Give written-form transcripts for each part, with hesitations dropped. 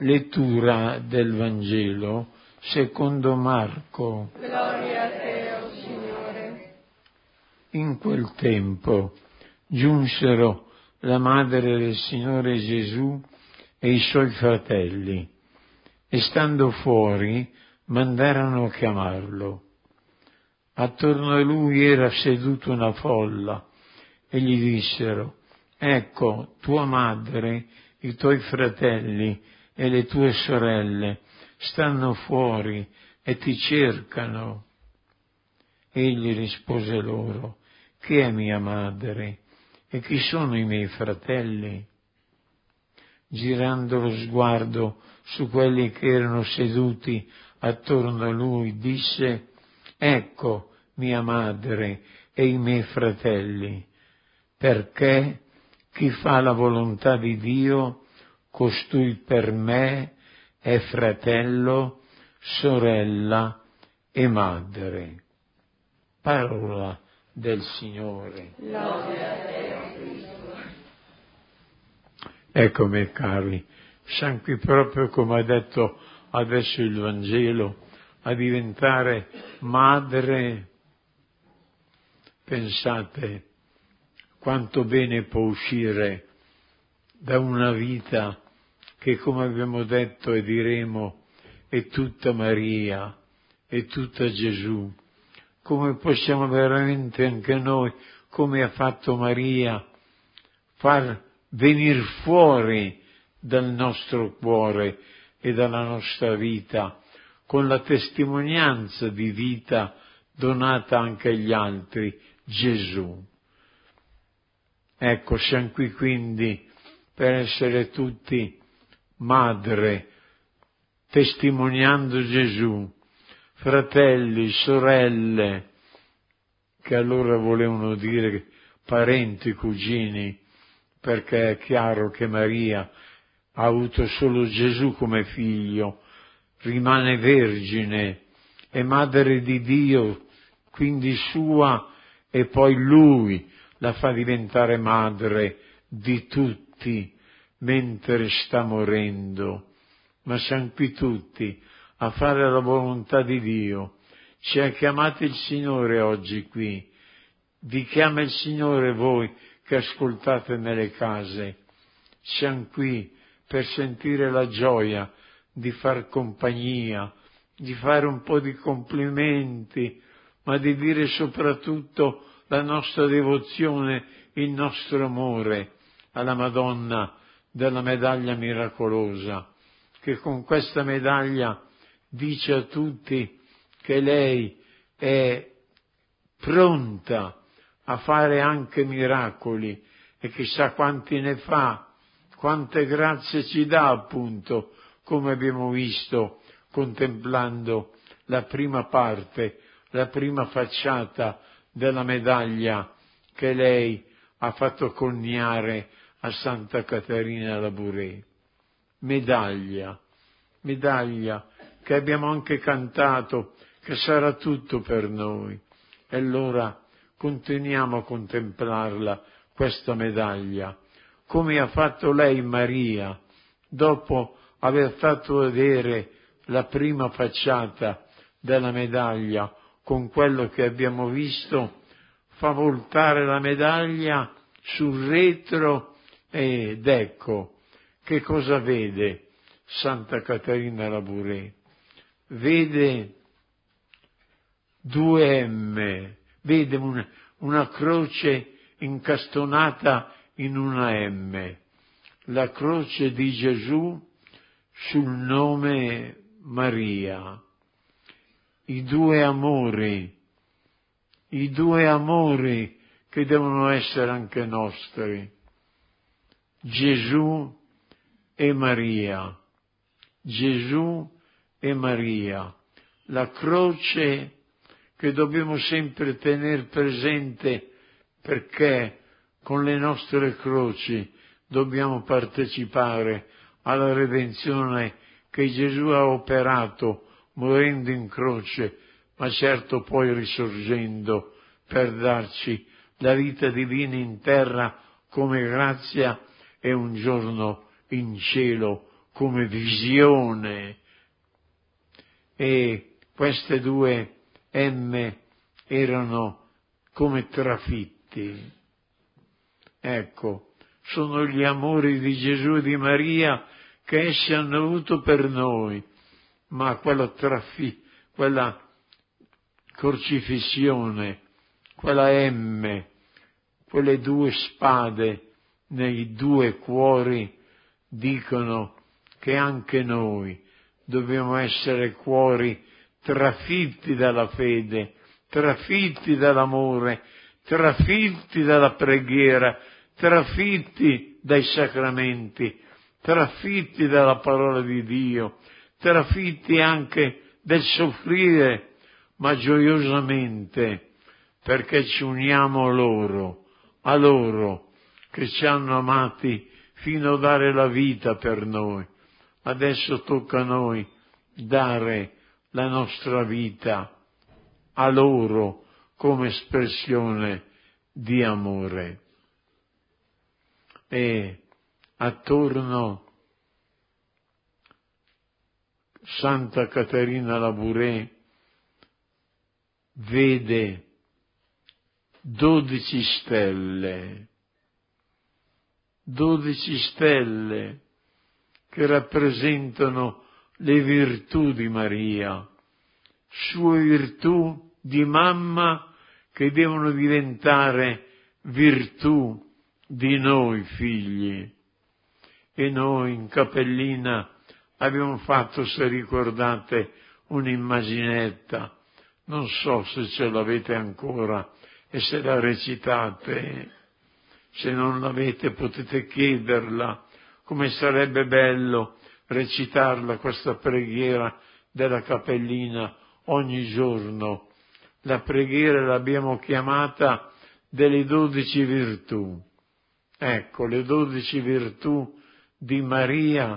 Lettura del Vangelo secondo Marco. Gloria a te, o Signore. In quel tempo giunsero la madre del Signore Gesù e i suoi fratelli, e stando fuori mandarono a chiamarlo. Attorno a lui era seduta una folla, e gli dissero: ecco, tua madre, i tuoi fratelli e le tue sorelle stanno fuori e ti cercano. Egli rispose loro: chi è mia madre e chi sono i miei fratelli? Girando lo sguardo su quelli che erano seduti attorno a lui, disse: ecco mia madre e i miei fratelli, perché chi fa la volontà di Dio, costui per me è fratello, sorella e madre. Parola del Signore. Lode a te, o Cristo. Ecco, miei cari, siamo qui proprio, come ha detto adesso il Vangelo, a diventare madre. Pensate quanto bene può uscire da una vita che, come abbiamo detto e diremo, è tutta Maria, è tutta Gesù. Come possiamo veramente anche noi, come ha fatto Maria, far venire fuori dal nostro cuore e dalla nostra vita, con la testimonianza di vita donata anche agli altri, Gesù. Ecco, siamo qui quindi per essere tutti madre, testimoniando Gesù, fratelli, sorelle, che allora volevano dire parenti, cugini, perché è chiaro che Maria ha avuto solo Gesù come figlio, rimane vergine, è madre di Dio, quindi sua, e poi Lui la fa diventare madre di tutti mentre sta morendo. Ma siamo qui tutti a fare la volontà di Dio. Ci ha chiamati il Signore oggi qui. Vi chiama il Signore voi che ascoltate nelle case. Siamo qui per sentire la gioia di far compagnia, di fare un po' di complimenti, ma di dire soprattutto la nostra devozione, il nostro amore alla Madonna della medaglia miracolosa, che con questa medaglia dice a tutti che lei è pronta a fare anche miracoli, e chissà quanti ne fa, quante grazie ci dà, appunto, come abbiamo visto contemplando la prima parte, la prima facciata della medaglia che lei ha fatto coniare a Santa Caterina Labouré. Medaglia che abbiamo anche cantato, che sarà tutto per noi. E allora continuiamo a contemplarla, questa medaglia, come ha fatto lei Maria, dopo aver fatto vedere la prima facciata della medaglia con quello che abbiamo visto, fa voltare la medaglia sul retro ed ecco che cosa vede Santa Caterina Labouré. Vede due M, vede una croce incastonata in una M, la croce di Gesù sul nome Maria. I due amori che devono essere anche nostri, Gesù e Maria, Gesù e Maria, la croce che dobbiamo sempre tenere presente, perché con le nostre croci dobbiamo partecipare alla redenzione che Gesù ha operato morendo in croce, ma certo poi risorgendo per darci la vita divina in terra come grazia e un giorno in cielo come visione, e queste due M erano come trafitti. Ecco, sono gli amori di Gesù e di Maria che essi hanno avuto per noi, ma quella crocifissione, quella M, quelle due spade nei due cuori dicono che anche noi dobbiamo essere cuori trafitti dalla fede, trafitti dall'amore, trafitti dalla preghiera, trafitti dai sacramenti, trafitti dalla parola di Dio, trafitti anche del soffrire, ma gioiosamente, perché ci uniamo a loro che ci hanno amati fino a dare la vita per noi. Adesso tocca a noi dare la nostra vita a loro come espressione di amore. E attorno Santa Caterina Labouré vede 12 stelle che rappresentano le virtù di Maria, sue virtù di mamma che devono diventare virtù di noi figli. E noi in Cappellina abbiamo fatto, se ricordate, un'immaginetta, non so se ce l'avete ancora e se la recitate, se non l'avete potete chiederla, come sarebbe bello recitarla questa preghiera della Cappellina ogni giorno. La preghiera l'abbiamo chiamata delle 12 virtù. Ecco, le 12 virtù di Maria,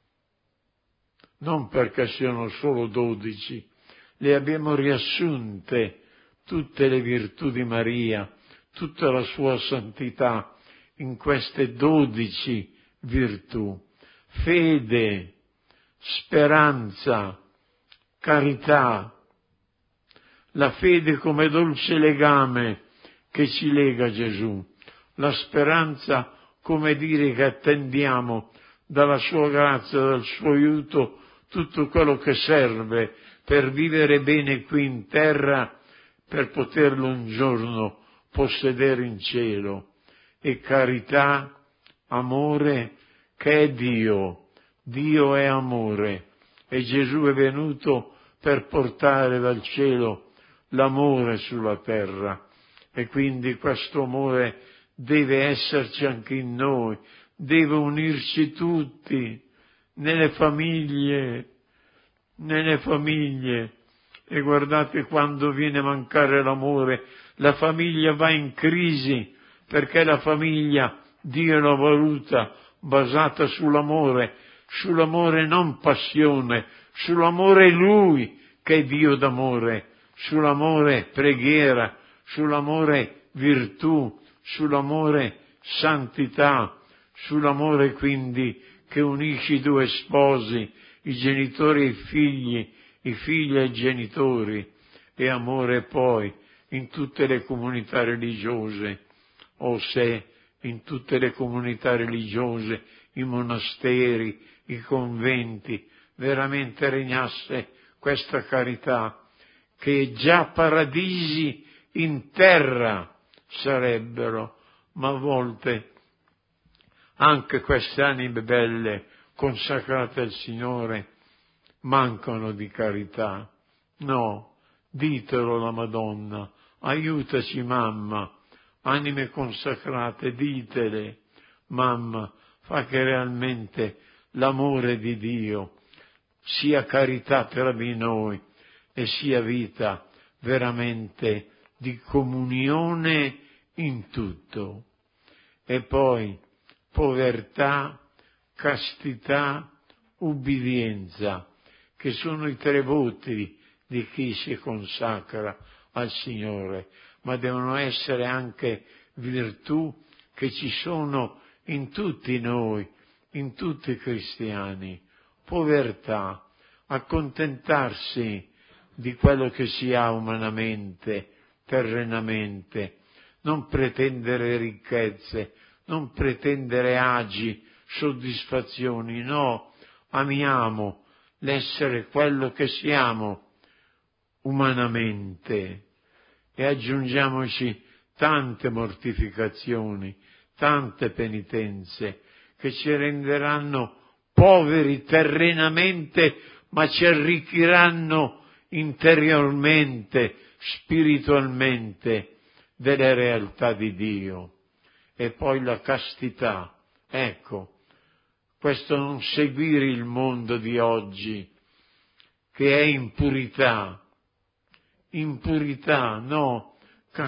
non perché siano solo 12, le abbiamo riassunte tutte le virtù di Maria, tutta la sua santità in queste 12 virtù. Fede, speranza, carità, la fede come dolce legame che ci lega a Gesù, la speranza come dire che attendiamo dalla sua grazia, dal suo aiuto, tutto quello che serve per vivere bene qui in terra, per poterlo un giorno possedere in cielo. E carità, amore, che è Dio. Dio è amore e Gesù è venuto per portare dal cielo l'amore sulla terra, e quindi questo amore deve esserci anche in noi, deve unirci tutti, nelle famiglie. E guardate, quando viene a mancare l'amore, la famiglia va in crisi, perché la famiglia Dio l'ha voluta basata sull'amore non passione, sull'amore Lui che è Dio d'amore, sull'amore preghiera, sull'amore virtù, sull'amore santità, sull'amore quindi che unisce i due sposi, i genitori e i figli e i genitori, e amore poi in tutte le comunità religiose, o se in tutte le comunità religiose, i monasteri, i conventi, veramente regnasse questa carità, che già paradisi in terra sarebbero, ma a volte anche queste anime belle consacrate al Signore mancano di carità. No, ditelo alla Madonna, aiutaci mamma, anime consacrate, ditele, mamma, fa che realmente l'amore di Dio sia carità tra di noi e sia vita veramente di comunione in tutto. E poi povertà, castità, ubbidienza, che sono i 3 voti di chi si consacra al Signore, ma devono essere anche virtù che ci sono in tutti noi, in tutti i cristiani. povertà, accontentarsi di quello che si ha umanamente, terrenamente, non pretendere ricchezze, non pretendere agi, soddisfazioni, no, amiamo l'essere quello che siamo umanamente e aggiungiamoci tante mortificazioni, tante penitenze che ci renderanno poveri terrenamente, ma ci arricchiranno interiormente, spiritualmente delle realtà di Dio. E poi la castità, ecco, questo non seguire il mondo di oggi, che è impurità, no,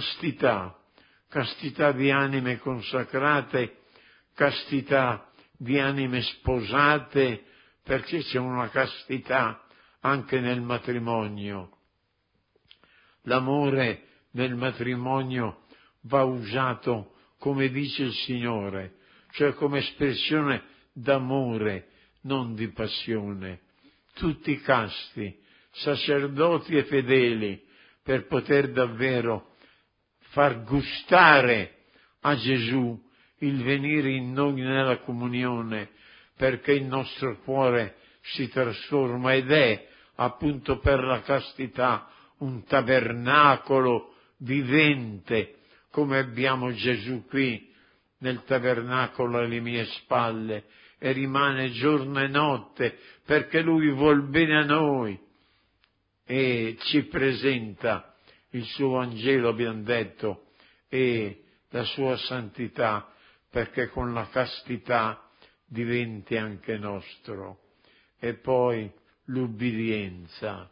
castità di anime consacrate, castità di anime sposate, perché c'è una castità anche nel matrimonio. L'amore nel matrimonio va usato come dice il Signore, cioè come espressione d'amore, non di passione. Tutti casti, sacerdoti e fedeli, per poter davvero far gustare a Gesù il venire in noi nella comunione, perché il nostro cuore si trasforma ed è appunto per la castità un tabernacolo vivente, come abbiamo Gesù qui nel tabernacolo alle mie spalle e rimane giorno e notte perché Lui vuol bene a noi e ci presenta il suo Vangelo, abbiamo detto, e la sua santità, perché con la castità diventi anche nostro. E poi l'ubbidienza.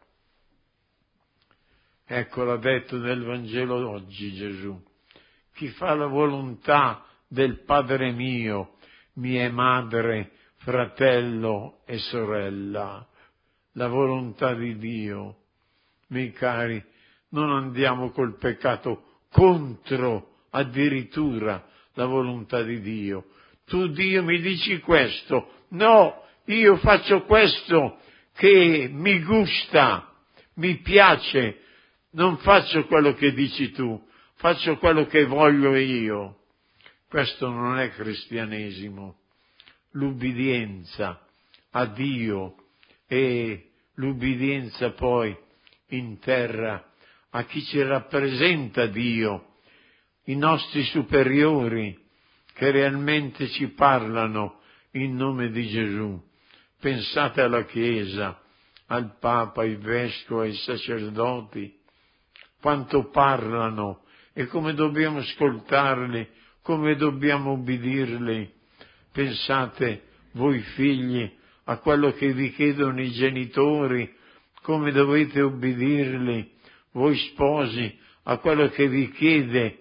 Ecco, l'ha detto nel Vangelo oggi Gesù. Chi fa la volontà del Padre mio, mia madre, fratello e sorella, la volontà di Dio. Miei cari, non andiamo col peccato contro addirittura la volontà di Dio. Tu Dio mi dici questo, no, io faccio questo che mi gusta, mi piace, non faccio quello che dici tu, faccio quello che voglio io. Questo non è cristianesimo. L'ubbidienza a Dio e l'ubbidienza poi in terra a chi ci rappresenta Dio, i nostri superiori che realmente ci parlano in nome di Gesù. Pensate alla Chiesa, al Papa, ai Vescovi, ai sacerdoti, quanto parlano e come dobbiamo ascoltarli, come dobbiamo ubbidirli. Pensate, voi figli, a quello che vi chiedono i genitori, come dovete ubbidirli, voi sposi, a quello che vi chiede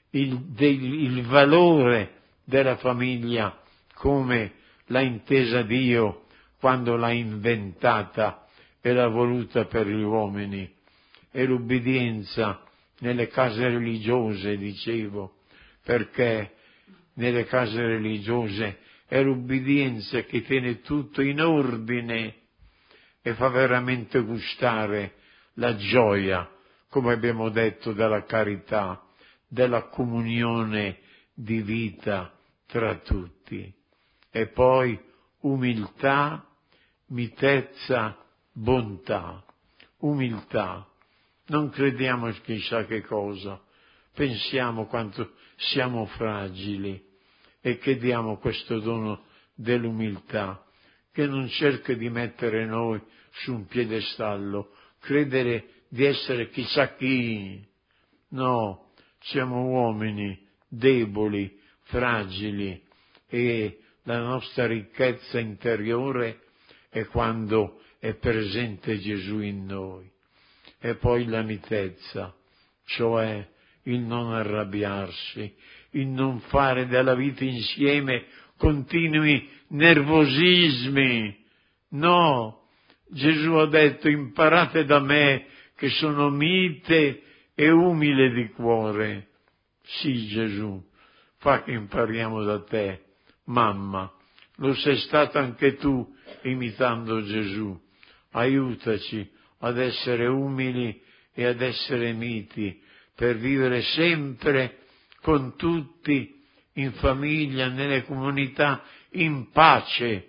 il valore della famiglia, come l'ha intesa Dio quando l'ha inventata e l'ha voluta per gli uomini. E l'ubbidienza nelle case religiose, dicevo, perché nelle case religiose è l'ubbidienza che tiene tutto in ordine e fa veramente gustare la gioia, come abbiamo detto, della carità, della comunione di vita tra tutti. E poi umiltà, mitezza, bontà. Umiltà. Non crediamo chissà che cosa, pensiamo quanto siamo fragili e chiediamo questo dono dell'umiltà, che non cerca di mettere noi su un piedestallo, credere di essere chissà chi. No, siamo uomini deboli, fragili e la nostra ricchezza interiore è quando è presente Gesù in noi. E poi la mitezza, cioè il non arrabbiarsi, il non fare della vita insieme continui nervosismi. No, Gesù ha detto: imparate da me che sono mite e umile di cuore. Sì, Gesù, fa che impariamo da te, mamma, lo sei stata anche tu imitando Gesù. Aiutaci ad essere umili e ad essere miti, per vivere sempre con tutti, in famiglia, nelle comunità, in pace.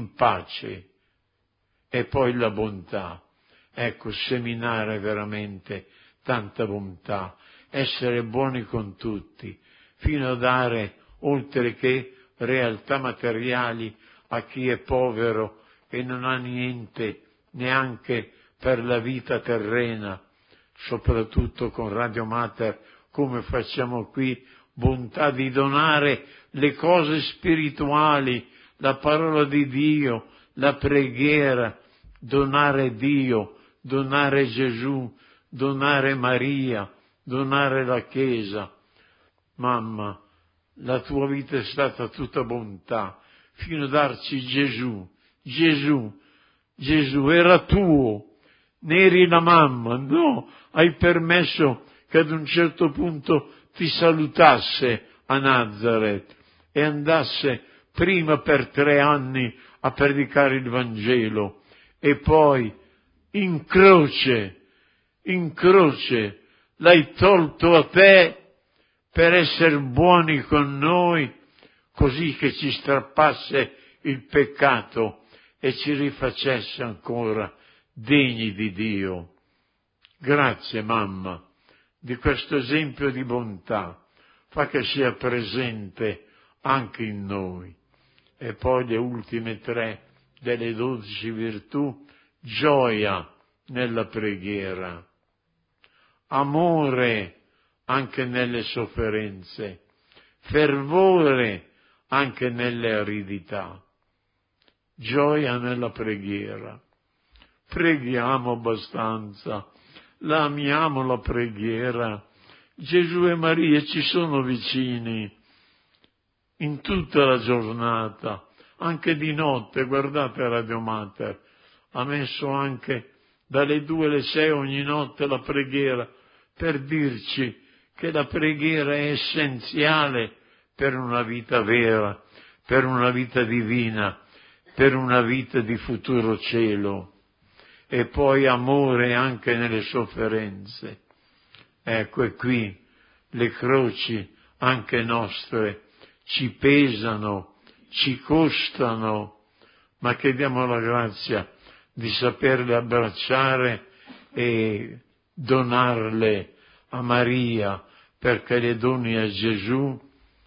E poi la bontà. Ecco, seminare veramente tanta bontà, essere buoni con tutti, fino a dare, oltre che realtà materiali, a chi è povero e non ha niente neanche per la vita terrena, soprattutto con Radio Mater, come facciamo qui, bontà di donare le cose spirituali, la parola di Dio, la preghiera, donare Dio, donare Gesù, donare Maria, donare la Chiesa. Mamma, la tua vita è stata tutta bontà, fino a darci Gesù. Gesù era tuo, ne eri la mamma, no, hai permesso che ad un certo punto ti salutasse a Nazareth e andasse prima per 3 anni a predicare il Vangelo e poi in croce l'hai tolto a te per essere buoni con noi, così che ci strappasse il peccato e ci rifacesse ancora degni di Dio. Grazie, mamma, di questo esempio di bontà. Fa che sia presente anche in noi. E poi le ultime 3 delle 12 virtù: gioia nella preghiera, amore anche nelle sofferenze, fervore anche nelle aridità, gioia nella preghiera. Preghiamo abbastanza, la amiamo la preghiera. Gesù e Maria ci sono vicini in tutta la giornata, anche di notte. Guardate Radio Mater, ha messo anche dalle 2 alle 6 ogni notte la preghiera, per dirci che la preghiera è essenziale per una vita vera, per una vita divina, per una vita di futuro cielo. E poi amore anche nelle sofferenze. Ecco, e qui le croci anche nostre ci pesano, ci costano, ma chiediamo la grazia di saperle abbracciare e donarle a Maria, perché le doni a Gesù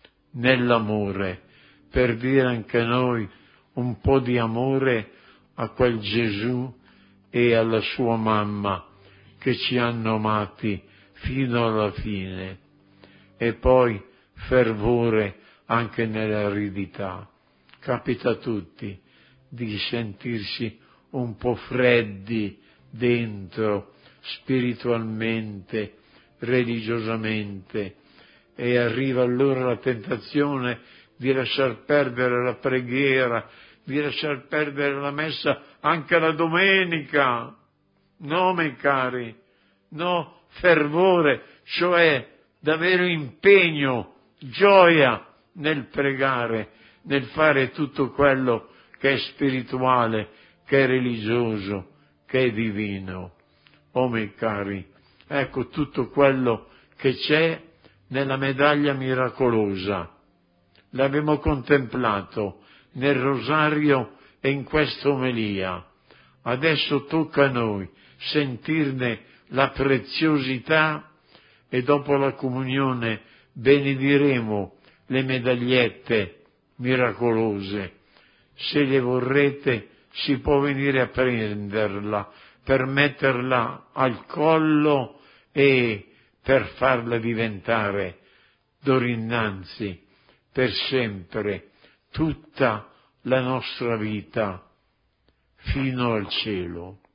nell'amore, per dire anche noi un po' di amore a quel Gesù e alla sua mamma che ci hanno amati fino alla fine. E poi fervore anche nell'aridità. Capita a tutti di sentirsi un po' freddi dentro, spiritualmente, religiosamente, e arriva allora la tentazione di lasciar perdere la preghiera, di lasciar perdere la messa anche la domenica. No, miei cari, no, fervore, cioè davvero impegno, gioia nel pregare, nel fare tutto quello che è spirituale, che è religioso, che è divino. Oh, miei cari, ecco tutto quello che c'è nella medaglia miracolosa. L'abbiamo contemplato nel rosario e in questa omelia. Adesso tocca a noi sentirne la preziosità e dopo la comunione benediremo le medagliette miracolose. Se le vorrete si può venire a prenderla per metterla al collo e per farla diventare d'ora innanzi per sempre tutta la nostra vita fino al cielo.